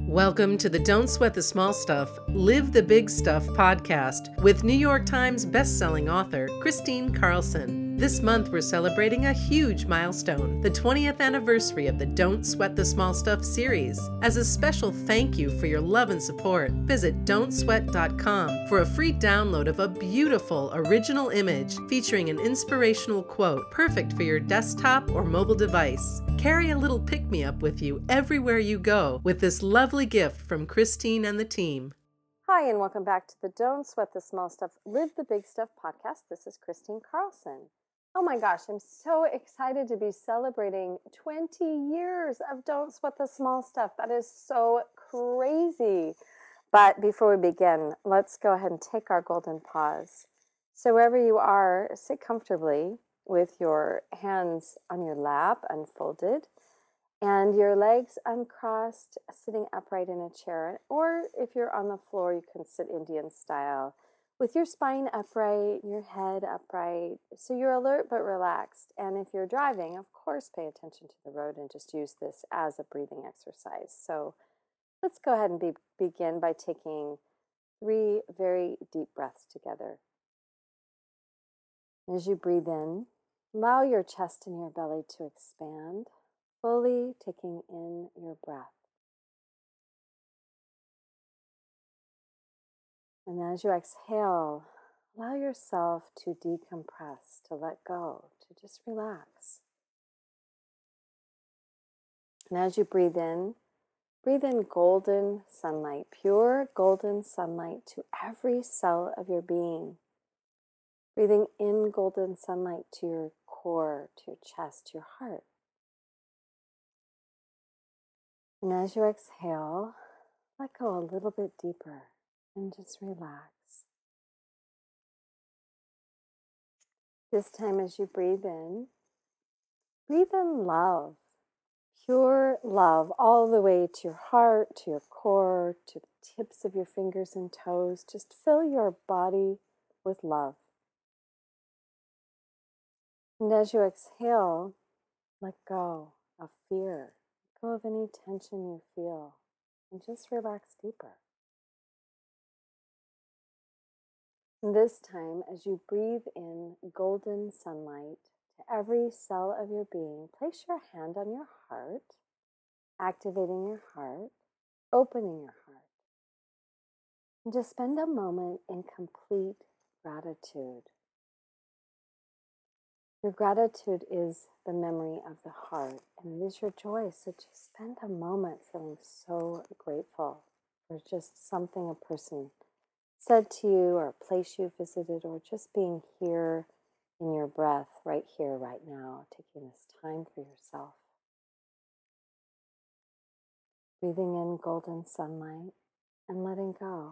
Welcome to the Don't Sweat the Small Stuff, Live the Big Stuff podcast with New York Times bestselling author Kristine Carlson. This month we're celebrating a huge milestone, the 20th anniversary of the Don't Sweat the Small Stuff series. As a special thank you for your love and support, visit don'tsweat.com for a free download of a beautiful original image featuring an inspirational quote perfect for your desktop or mobile device. Carry a little pick-me-up with you everywhere you go with this lovely gift from Kristine and the team. Hi, and welcome back to the Don't Sweat the Small Stuff, Live the Big Stuff podcast. This is Kristine Carlson. Oh my gosh, I'm so excited to be celebrating 20 years of Don't Sweat the Small Stuff. That is so crazy. But before we begin, let's go ahead and take our golden pause. So wherever you are, sit comfortably with your hands on your lap unfolded and your legs uncrossed, sitting upright in a chair. Or if you're on the floor, you can sit Indian style with your spine upright, your head upright, so you're alert but relaxed. And if you're driving, of course, pay attention to the road and just use this as a breathing exercise. So let's go ahead and begin by taking 3 very deep breaths together. As you breathe in, allow your chest and your belly to expand, fully taking in your breath. And as you exhale, allow yourself to decompress, to let go, to just relax. And as you breathe in golden sunlight, pure golden sunlight to every cell of your being. Breathing in golden sunlight to your core, to your chest, to your heart. And as you exhale, let go a little bit deeper and just relax. This time as you breathe in love, pure love, all the way to your heart, to your core, to the tips of your fingers and toes. Just fill your body with love. And as you exhale, let go of fear. Let go of any tension you feel. And just relax deeper. And this time, as you breathe in golden sunlight to every cell of your being, place your hand on your heart, activating your heart, opening your heart. And just spend a moment in complete gratitude. Your gratitude is the memory of the heart, and it is your joy. So just spend a moment feeling so grateful for just something a person said to you, or a place you visited, or just being here in your breath, right here, right now, taking this time for yourself. Breathing in golden sunlight and letting go.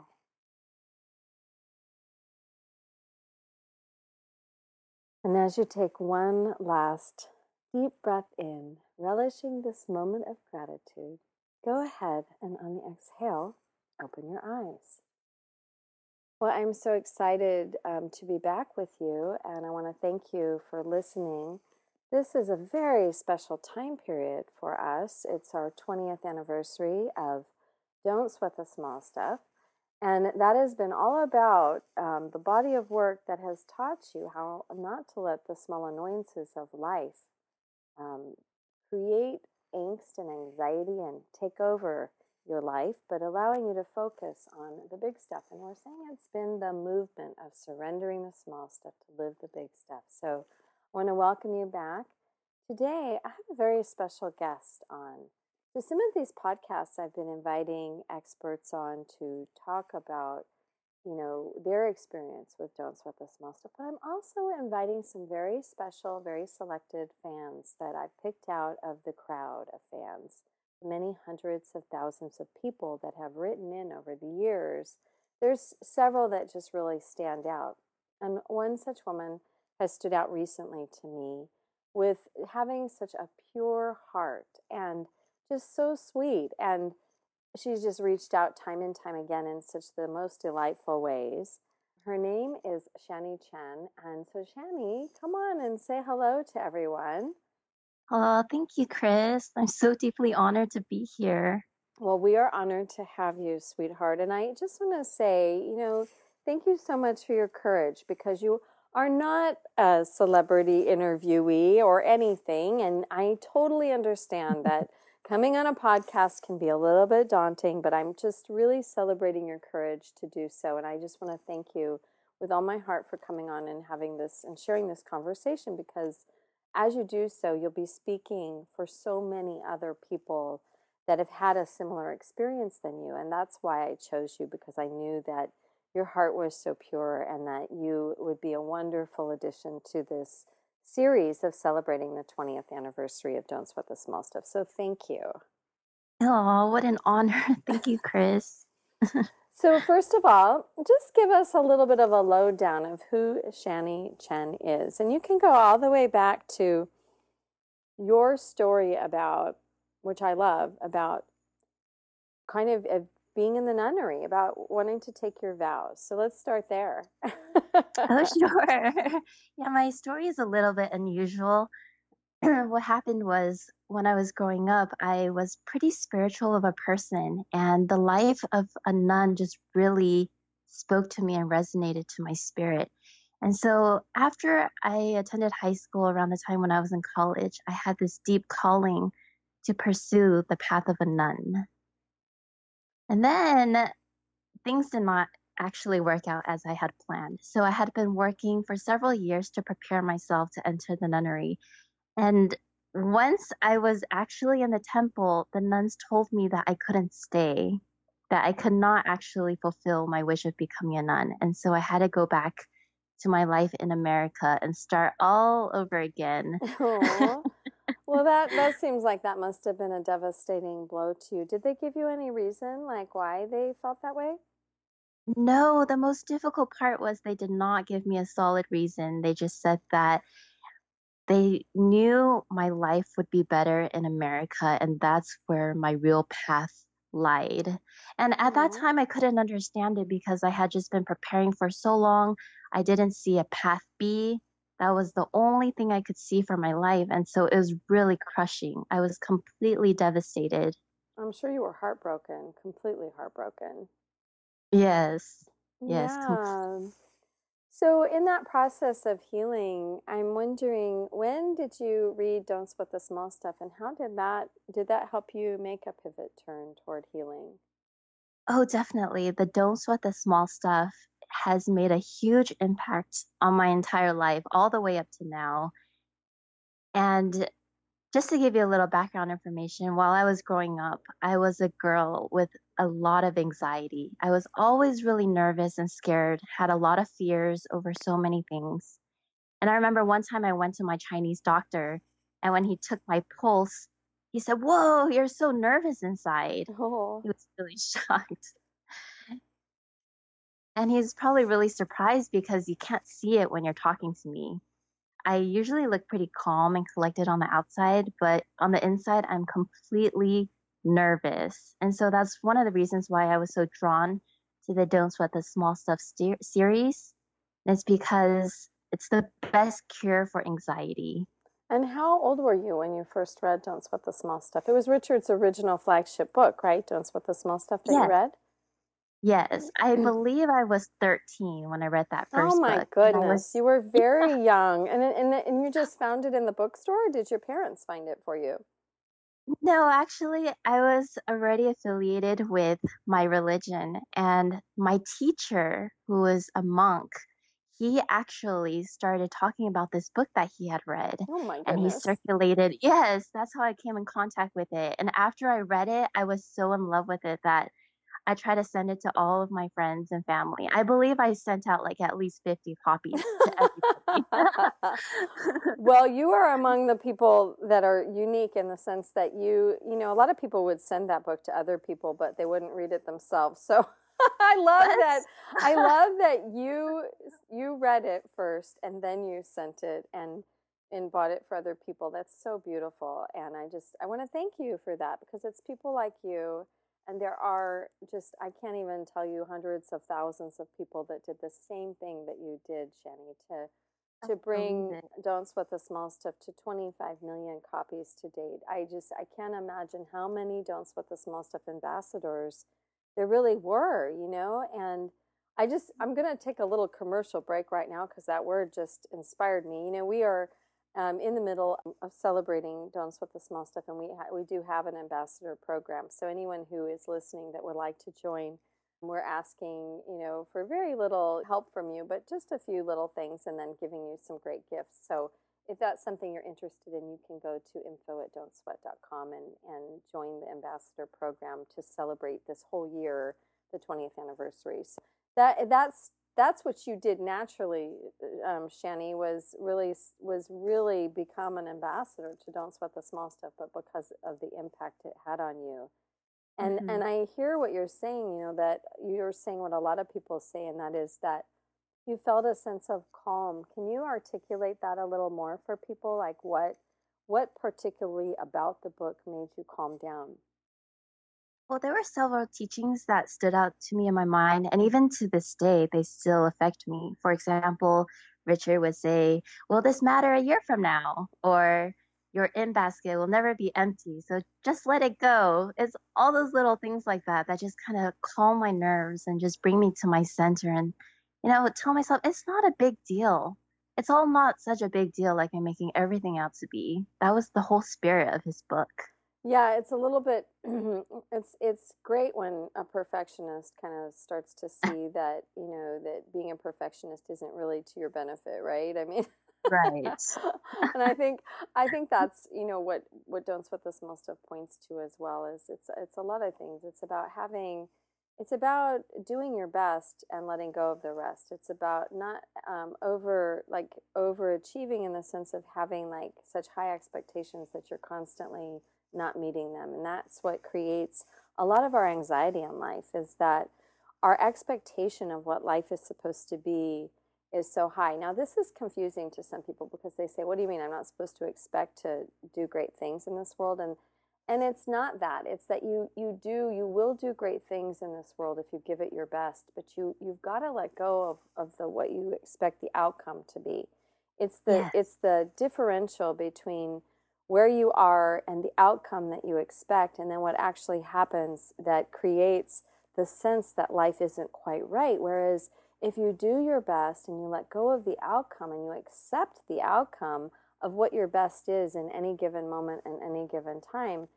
And as you take one last deep breath in, relishing this moment of gratitude, go ahead and on the exhale, open your eyes. Well, I'm so excited to be back with you, and I want to thank you for listening. This is a very special time period for us. It's our 20th anniversary of Don't Sweat the Small Stuff. And that has been all about the body of work that has taught you how not to let the small annoyances of life create angst and anxiety and take over your life, but allowing you to focus on the big stuff. And we're saying it's been the movement of surrendering the small stuff to live the big stuff. So I want to welcome you back. Today, I have a very special guest on. So some of these podcasts I've been inviting experts on to talk about, their experience with Don't Sweat the Small Stuff. But I'm also inviting some very special, very selected fans that I've picked out of the crowd of fans. Many hundreds of thousands of people that have written in over the years. There's several that just really stand out. And one such woman has stood out recently to me with having such a pure heart and just so sweet. And she's just reached out time and time again in such the most delightful ways. Her name is Shani Chen. And so Shani, come on and say hello to everyone. Thank you, Chris. I'm so deeply honored to be here. Well, we are honored to have you, sweetheart. And I just want to say, thank you so much for your courage, because you are not a celebrity interviewee or anything. And I totally understand that coming on a podcast can be a little bit daunting, but I'm just really celebrating your courage to do so. And I just want to thank you with all my heart for coming on and having this and sharing this conversation, because as you do so, you'll be speaking for so many other people that have had a similar experience than you. And that's why I chose you, because I knew that your heart was so pure and that you would be a wonderful addition to this series of celebrating the 20th anniversary of Don't Sweat the Small Stuff. So thank you. Oh, what an honor. Thank you, Chris. So, first of all, just give us a little bit of a lowdown of who Shani Chen is. And you can go all the way back to your story about, which I love, about kind of being in the nunnery, about wanting to take your vows. So let's start there. Oh, sure. Yeah, my story is a little bit unusual. What happened was when I was growing up, I was pretty spiritual of a person, and the life of a nun just really spoke to me and resonated to my spirit. And so after I attended high school around the time when I was in college, I had this deep calling to pursue the path of a nun. And then things did not actually work out as I had planned. So I had been working for several years to prepare myself to enter the nunnery. And once I was actually in the temple, the nuns told me that I couldn't stay, that I could not actually fulfill my wish of becoming a nun. And so I had to go back to my life in America and start all over again. Aw. Well, that seems like that must have been a devastating blow to you. Did they give you any reason, like why they felt that way? No, the most difficult part was they did not give me a solid reason. They just said that they knew my life would be better in America, and that's where my real path lied. And at that Aw. time, I couldn't understand it because I had just been preparing for so long. I didn't see a path B. That was the only thing I could see for my life. And so it was really crushing. I was completely devastated. I'm sure you were heartbroken, completely heartbroken. Yes, yes. Yeah. So, in that process of healing, I'm wondering, when did you read Don't Sweat the Small Stuff, and how did that help you make a pivot turn toward healing? Oh, definitely. The Don't Sweat the Small Stuff has made a huge impact on my entire life, all the way up to now. And just to give you a little background information, while I was growing up, I was a girl with a lot of anxiety. I was always really nervous and scared, had a lot of fears over so many things. And I remember one time I went to my Chinese doctor, and when he took my pulse, he said, "Whoa, you're so nervous inside." Oh, He was really shocked. And he's probably really surprised because you can't see it when you're talking to me. I usually look pretty calm and collected on the outside, but on the inside, I'm completely nervous. And so that's one of the reasons why I was so drawn to the Don't Sweat the Small Stuff series. It's because it's the best cure for anxiety. and how old were you when you first read Don't Sweat the Small Stuff? It was Richard's original flagship book, right? Don't Sweat the Small Stuff that you Yes, read? yes. I believe I was 13 when I read that Oh first my book. And I goodness, was, you were very young. And you just found it in the bookstore, or did your parents find it for you? no, actually, I was already affiliated with my religion, and my teacher, who was a monk, he actually started talking about this book that he had read, Oh my and he goodness. circulated. Yes, that's how I came in contact with it. And after I read it, I was so in love with it that I try to send it to all of my friends and family. I believe I sent out like at least 50 copies to everybody. Well, you are among the people that are unique in the sense that a lot of people would send that book to other people, but they wouldn't read it themselves. So I love that. What? I love that you read it first and then you sent it and bought it for other people. That's so beautiful. And I want to thank you for that, because it's people like you, and there are just, I can't even tell you, hundreds of thousands of people that did the same thing that you did, Shani, to to believe bring it. Don't Sweat the Small Stuff to 25 million copies to date. I can't imagine how many Don't Sweat the Small Stuff ambassadors there really were, and I'm going to take a little commercial break right now because that word just inspired me. We are in the middle of celebrating Don't Sweat the Small Stuff, and we do have an ambassador program. So anyone who is listening that would like to join, we're asking, for very little help from you, but just a few little things and then giving you some great gifts. So if that's something you're interested in, you can go to info@don'tsweat.com and join the ambassador program to celebrate this whole year, the 20th anniversary. So that's what you did naturally, Shani, was really become an ambassador to Don't Sweat the Small Stuff, but because of the impact it had on you. And Hmm. and I hear what you're saying, that you're saying what a lot of people say, and that is that you felt a sense of calm. Can you articulate that a little more for people? Like what particularly about the book made you calm down? Well, there were several teachings that stood out to me in my mind, and even to this day, they still affect me. For example, Richard would say, "Will this matter a year from now?" Or, "Your in basket will never be empty, so just let it go." It's all those little things like that that just kind of calm my nerves and just bring me to my center and, tell myself it's not a big deal. It's all not such a big deal like I'm making everything out to be. That was the whole spirit of his book. Yeah, it's a little bit it's great when a perfectionist kind of starts to see that, that being a perfectionist isn't really to your benefit, right? I mean, Right. and I think that's, what Don't Sweat the Small Stuff points to as well, is it's a lot of things. It's about doing your best and letting go of the rest. It's about not overachieving in the sense of having like such high expectations that you're constantly not meeting them. And that's what creates a lot of our anxiety in life, is that our expectation of what life is supposed to be is so high. Now, this is confusing to some people because they say, "What do you mean I'm not supposed to expect to do great things in this world?" And it's not that. It's that you will do great things in this world if you give it your best, but you've got to let go of the what you expect the outcome to be. It's Yes. the differential between where you are and the outcome that you expect, and then what actually happens that creates the sense that life isn't quite right. Whereas if you do your best and you let go of the outcome and you accept the outcome of what your best is in any given moment and any given time,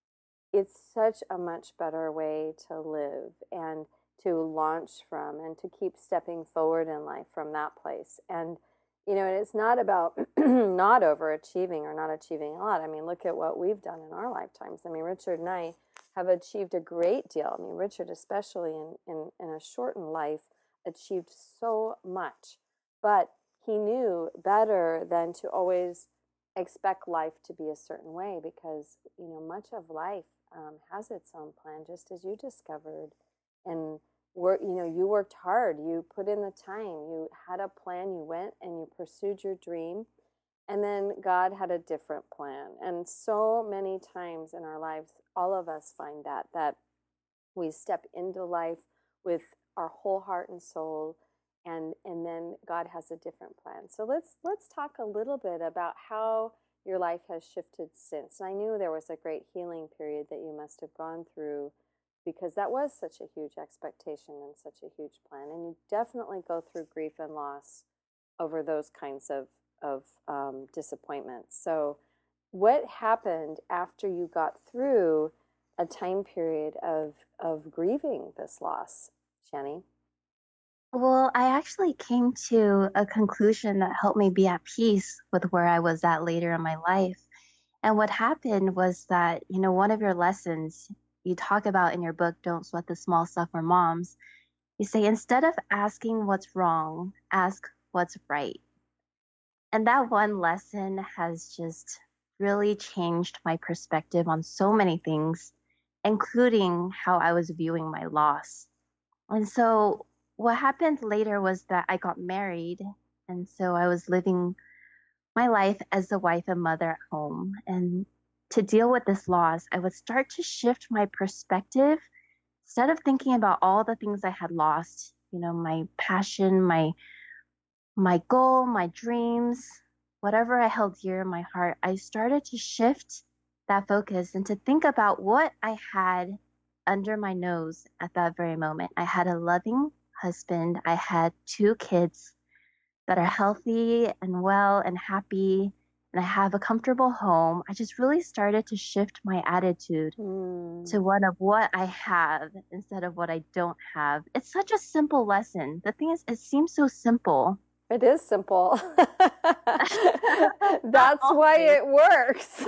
it's such a much better way to live and to launch from and to keep stepping forward in life from that place. And it's not about not overachieving or not achieving a lot. I mean, look at what we've done in our lifetimes. I mean, Richard and I have achieved a great deal. I mean, Richard, especially in a shortened life, achieved so much. But he knew better than to always expect life to be a certain way, because much of life has its own plan, just as you discovered. And you worked hard, you put in the time, you had a plan, you went and you pursued your dream, and then God had a different plan. And so many times in our lives, all of us find that we step into life with our whole heart and soul, and then God has a different plan. So let's talk a little bit about how your life has shifted since. And I knew there was a great healing period that you must have gone through, because that was such a huge expectation and such a huge plan. And you definitely go through grief and loss over those kinds of disappointments. So what happened after you got through a time period of grieving this loss, Shani? Well, I actually came to a conclusion that helped me be at peace with where I was at later in my life. And what happened was that, one of your lessons you talk about in your book, Don't Sweat the Small Stuff for Moms, you say, instead of asking what's wrong, ask what's right. And that one lesson has just really changed my perspective on so many things, including how I was viewing my loss. And so what happened later was that I got married. And so I was living my life as a wife and mother at home. And to deal with this loss, I would start to shift my perspective. Instead of thinking about all the things I had lost, my passion, my my goal, my dreams, whatever I held dear in my heart, I started to shift that focus and to think about what I had under my nose at that very moment. I had a loving husband, I had two kids that are healthy and well and happy, and I have a comfortable home. I just really started to shift my attitude Mm. to one of what I have instead of what I don't have. It's such a simple lesson. The thing is, it seems so simple. It is simple. Not That's why always. it works.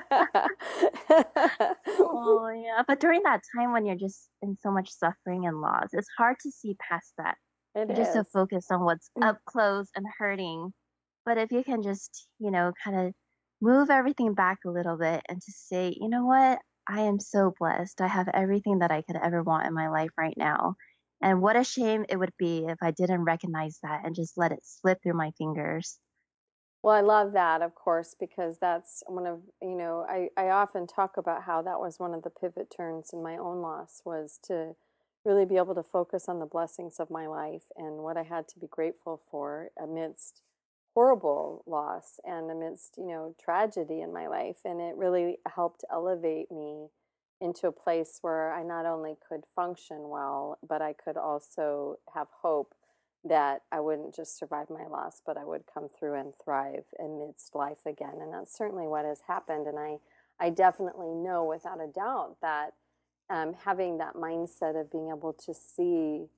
Oh, yeah. But during that time when you're just in so much suffering and loss, it's hard to see past that. It You're just so is. focused on what's up close and hurting. But if you can just, kind of move everything back a little bit and to say, you know what? I am so blessed. I have everything that I could ever want in my life right now. And what a shame it would be if I didn't recognize that and just let it slip through my fingers. Well, I love that, of course, because that's one of, I often talk about how that was one of the pivot turns in my own loss was to really be able to focus on the blessings of my life and what I had to be grateful for amidst horrible loss and amidst, tragedy in my life. And it really helped elevate me into a place where I not only could function well, but I could also have hope that I wouldn't just survive my loss, but I would come through and thrive amidst life again. And that's certainly what has happened. And I definitely know without a doubt that having that mindset of being able to see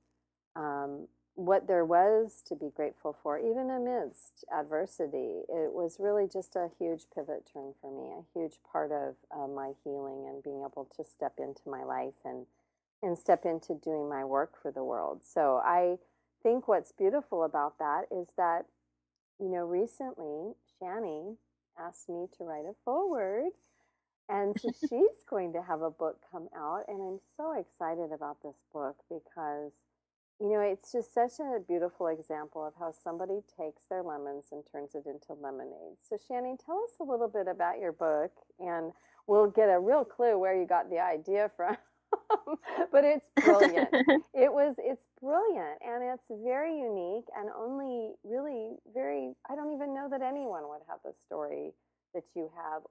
what there was to be grateful for, even amidst adversity, it was really just a huge pivot turn for me, a huge part of my healing and being able to step into my life and step into doing my work for the world. So I think what's beautiful about that is that, recently Shani asked me to write a foreword. And so she's going to have a book come out. And I'm so excited about this book because, it's just such a beautiful example of how somebody takes their lemons and turns it into lemonade. So, Shani, tell us a little bit about your book, and we'll get a real clue where you got the idea from. But it's brilliant. It's brilliant, and it's very unique and only really very, I don't even know that anyone would have the story that you have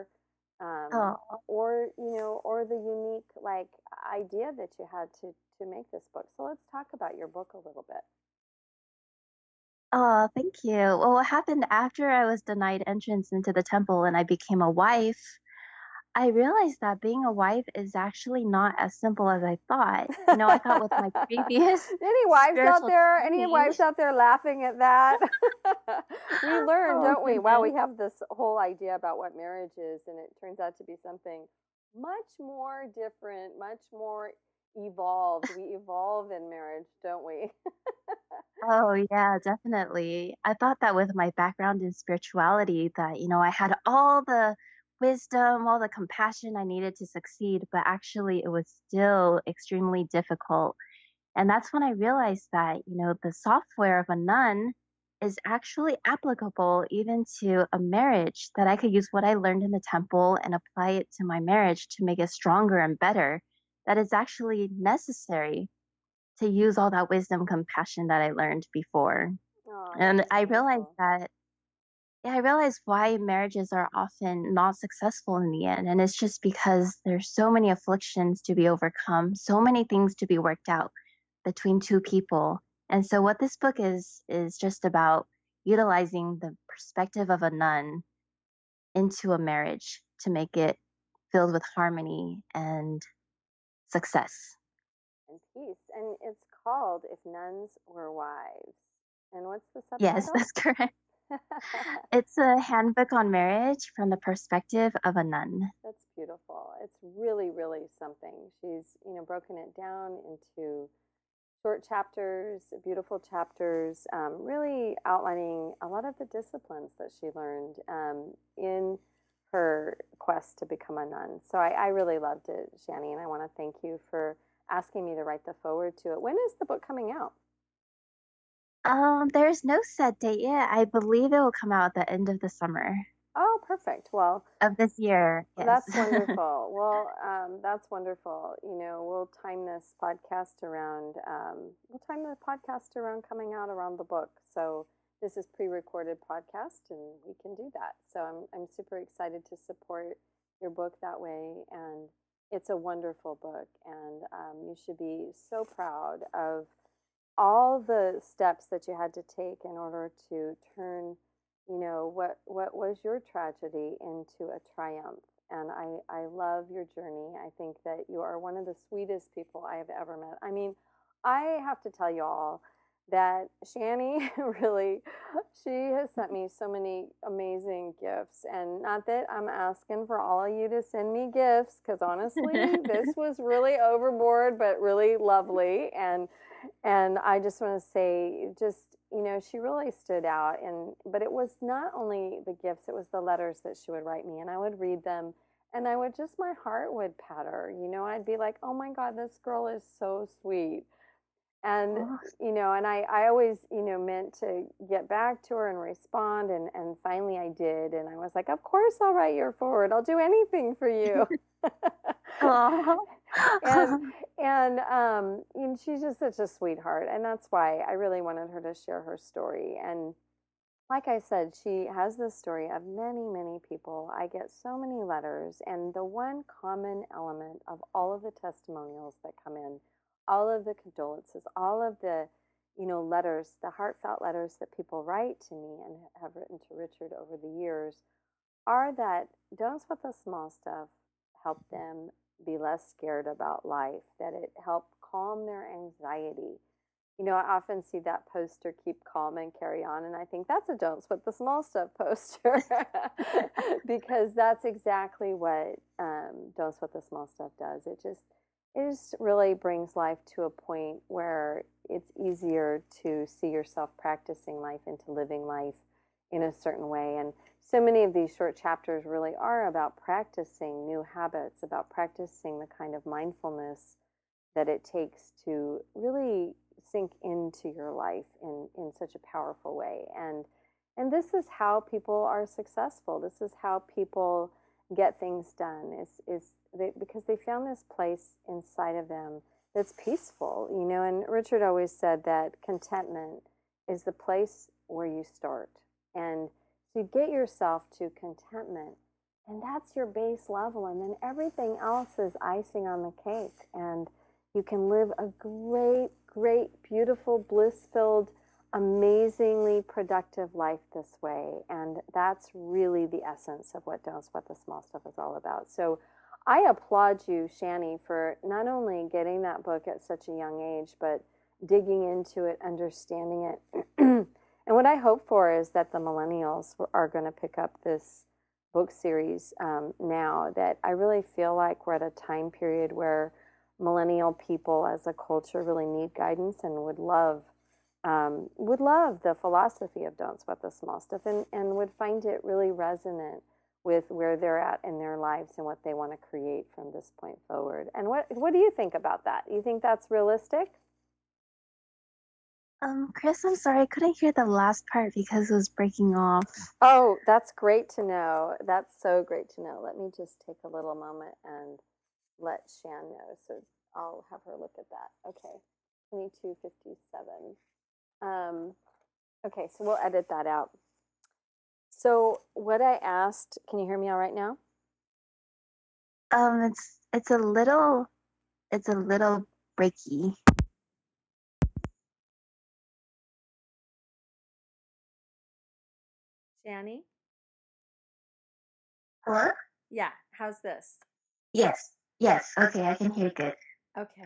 um, Oh, or the unique like idea that you had to make this book. So let's talk about your book a little bit. oh, thank you. Well, what happened after I was denied entrance into the temple and I became a wife, I realized that being a wife is actually not as simple as I thought. I thought with my previous Any wives out spiritual there? Any training. wives out there laughing at that? We learn, Oh, don't we? Wow, we goodness. have this whole idea about what marriage is, and it turns out to be something much more different, much more evolved. We evolve in marriage, don't we? Oh, yeah, definitely. I thought that with my background in spirituality that, I had all the wisdom, all the compassion I needed to succeed, but actually it was still extremely difficult. And that's when I realized that, the software of a nun is actually applicable even to a marriage, that I could use what I learned in the temple and apply it to my marriage to make it stronger and better. That is actually necessary to use all that wisdom, compassion that I learned before. Oh, And that's I realized wonderful. that, yeah, I realized why marriages are often not successful in the end. And it's just because there's so many afflictions to be overcome, so many things to be worked out between two people. And so what this book is just about utilizing the perspective of a nun into a marriage to make it filled with harmony and success. And peace. And it's called If Nuns Were Wives. And what's the Yes, subtitle? that's correct. It's a handbook on marriage from the perspective of a nun. That's beautiful. It's really, really something. She's, broken it down into short chapters, beautiful chapters, really outlining a lot of the disciplines that she learned in her quest to become a nun. So I really loved it, Shani, and I want to thank you for asking me to write the forward to it. When is the book coming out? There's no set date yet. I believe it will come out at the end of the summer Oh, perfect. Well, of this year. Yes. that's wonderful. Well, that's wonderful. We'll time this podcast around. We'll time the podcast around coming out around the book. So this is pre-recorded podcast, and we can do that. So I'm super excited to support your book that way, and it's a wonderful book, and you should be so proud of all the steps that you had to take in order to turn, what was your tragedy into a triumph. And I love your journey. I think that you are one of the sweetest people I have ever met. I mean, I have to tell you all that Shani really, she has sent me so many amazing gifts. And not that I'm asking for all of you to send me gifts, because honestly, this was really overboard, but really lovely. And I just want to say, she really stood out. But it was not only the gifts, it was the letters that she would write me, and I would read them, and my heart would patter. I'd be like, oh my God, this girl is so sweet. And, and I always, meant to get back to her and respond. And finally I did. And I was like, of course I'll write your forward. I'll do anything for you. and she's just such a sweetheart. And that's why I really wanted her to share her story. And like I said, she has the story of many, many people. I get so many letters. And the one common element of all of the testimonials that come in, all of the condolences, all of the, letters, the heartfelt letters that people write to me and have written to Richard over the years, are that Don't Sweat the Small Stuff helped them be less scared about life, that it helped calm their anxiety. I often see that poster, Keep Calm and Carry On, and I think that's a Don't Sweat the Small Stuff poster because that's exactly what Don't Sweat the Small Stuff does. It just really brings life to a point where it's easier to see yourself practicing life and to living life in a certain way. And so many of these short chapters really are about practicing new habits, about practicing the kind of mindfulness that it takes to really sink into your life in such a powerful way. And this is how people are successful. This is how people get things done, because they found this place inside of them that's peaceful, and Richard always said that contentment is the place where you start. And so you get yourself to contentment, and that's your base level, and then everything else is icing on the cake, and you can live a great, great, beautiful, bliss-filled, amazingly productive life this way. And that's really the essence of what Don't Sweat the Small Stuff is all about. So I applaud you, Shani, for not only getting that book at such a young age, but digging into it, understanding it. And what I hope for is that the millennials are going to pick up this book series now, that I really feel like we're at a time period where millennial people as a culture really need guidance and would love the philosophy of Don't Sweat the Small Stuff, and would find it really resonant with where they're at in their lives and what they want to create from this point forward. And what do you think about that? You think that's realistic? Chris, I'm sorry, I couldn't hear the last part because it was breaking off. Oh, that's great to know. That's so great to know. Let me just take a little moment and let Shan know. So I'll have her look at that. Okay, 22:57. Okay, so we'll edit that out. So what I asked, can you hear me all right now? It's a little breaky. Shani? Hello? Yeah, how's this? Yes, okay, I can hear good. Okay.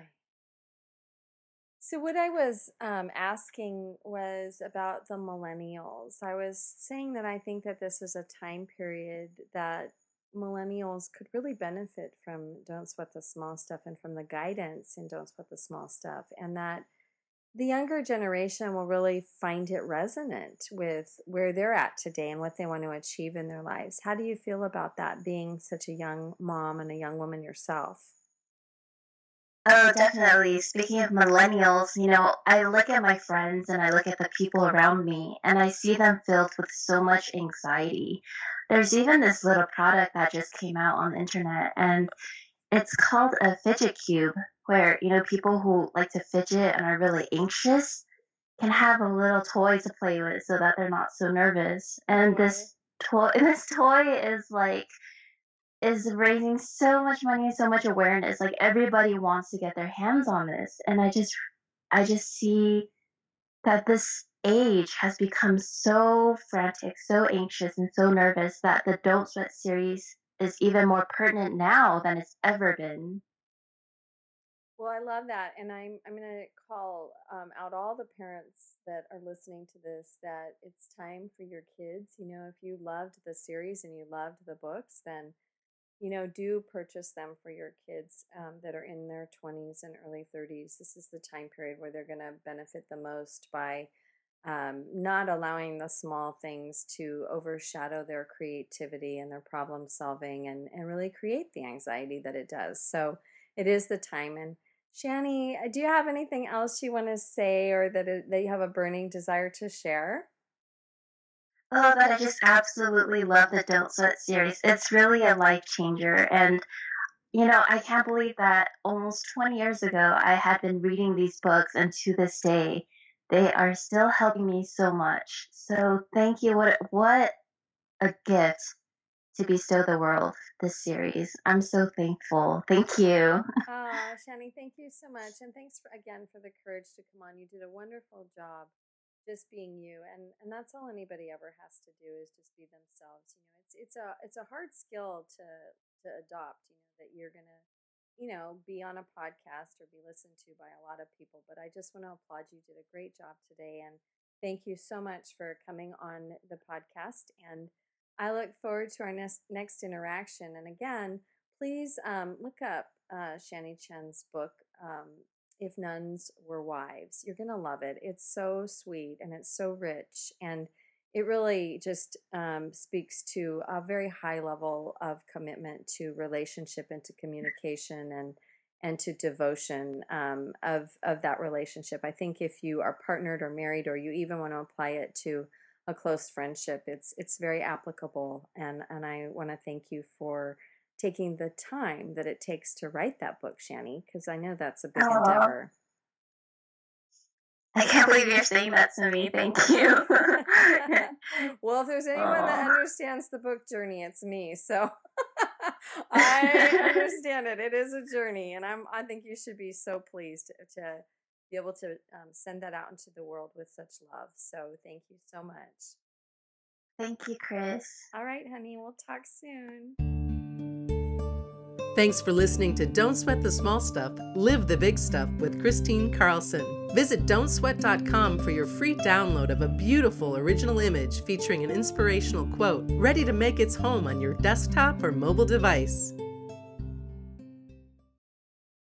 So what I was asking was about the millennials. I was saying that I think that this is a time period that millennials could really benefit from Don't Sweat the Small Stuff and from the guidance in Don't Sweat the Small Stuff, and that the younger generation will really find it resonant with where they're at today and what they want to achieve in their lives. How do you feel about that, being such a young mom and a young woman yourself? Oh, definitely. Speaking of millennials, I look at my friends and I look at the people around me and I see them filled with so much anxiety. There's even this little product that just came out on the internet, and it's called a fidget cube, where, people who like to fidget and are really anxious, can have a little toy to play with so that they're not so nervous. And Okay. this toy is raising so much money and so much awareness. Like everybody wants to get their hands on this. And I just see that this age has become so frantic, so anxious, and so nervous that the Don't Sweat series is even more pertinent now than it's ever been. Well, I love that, and I'm gonna call out all the parents that are listening to this that it's time for your kids. You know, if you loved the series and you loved the books, then do purchase them for your kids that are in their 20s and early 30s. This is the time period where they're gonna benefit the most by not allowing the small things to overshadow their creativity and their problem solving and really create the anxiety that it does. So it is the time. And Shani, do you have anything else you want to say or that you have a burning desire to share? Oh, that I just absolutely love the Don't Sweat series. It's really a life changer. And, I can't believe that almost 20 years ago, I had been reading these books, and to this day, they are still helping me so much. So thank you. What a gift to bestow the world this series. I'm so thankful. Thank you. Shani, thank you so much. And thanks again for the courage to come on. You did a wonderful job just being you. And that's all anybody ever has to do is just be themselves. It's a hard skill to adopt, that you're gonna, be on a podcast or be listened to by a lot of people. But I just want to applaud you. You did a great job today. And thank you so much for coming on the podcast. And I look forward to our next interaction. And again, please look up Shani Chen's book, If Nuns Were Wives. You're going to love it. It's so sweet and it's so rich. And it really just speaks to a very high level of commitment to relationship and to communication and to devotion of that relationship. I think if you are partnered or married, or you even want to apply it to a close friendship, it's very applicable. And I want to thank you for taking the time that it takes to write that book, Shani, because I know that's a big Oh, endeavor. I can't believe you're saying that to me. Thank you. Well, if there's anyone that Oh, understands the book journey, it's me. So I understand it. It is a journey, and I think you should be so pleased to be able to send that out into the world with such love. So thank you so much. thank you, Chris. All right, honey, we'll talk soon. Thanks for listening to Don't Sweat the Small Stuff, Live the Big Stuff with Christine Carlson. Visit don'tsweat.com for your free download of a beautiful original image featuring an inspirational quote ready to make its home on your desktop or mobile device.